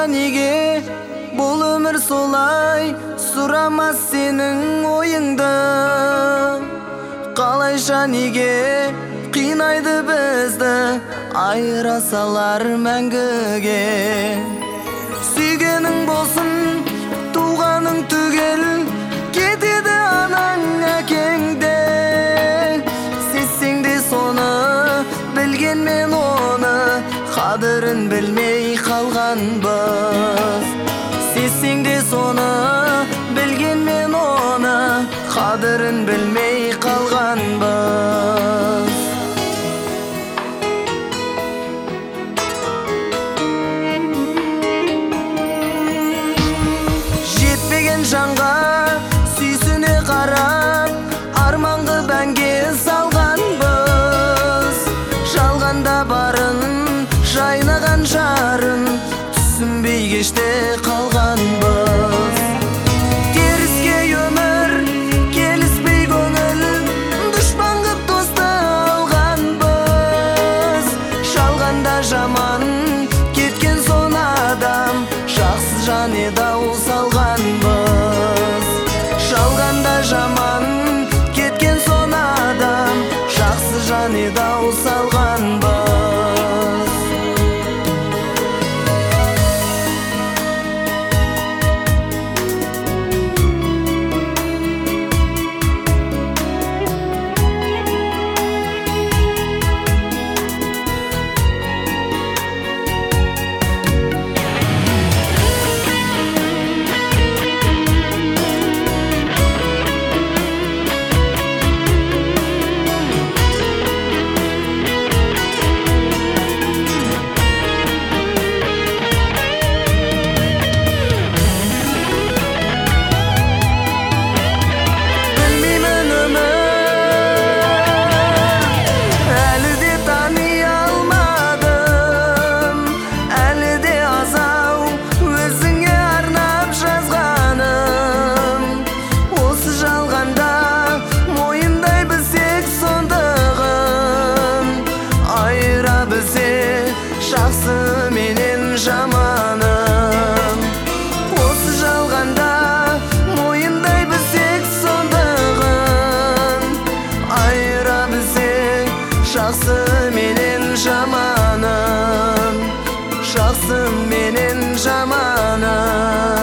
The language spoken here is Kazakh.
неге бұл өмір солай сұрамас сенің ойыңды? Қалайша неге қинайды бізді айыра салар мәңгіге? Сүйгенің болсын туғаның түгел, кетеді анаң әкеңде. Сесең де соны білген мен оны, қадірін білмей қалғанбыз. Сесең де соны білген мен оны, қадірін білмей қалғанбыз. Жетпеген жанға сүйсіне қарап, арманғы бәнге салғанбыз. Жалғанда барын, жайнаған жарын, түсінбей кеште қалғанбыз. Теріске өмір, келіспей көңіл, дұшпан қып досты алғанбыз. Жалғанда жаман, кеткен сон адам, жақсы жан еді-ау салғанбыз. Жалғанда жаман, кеткен сон адам, жақсы жан еді-ау салғанбыз. Жақсы менен жаманым, осы жалғанда мойындай білсек сондығын. Айыра білсек жақсы менен жаманым, жақсы менен жаманым.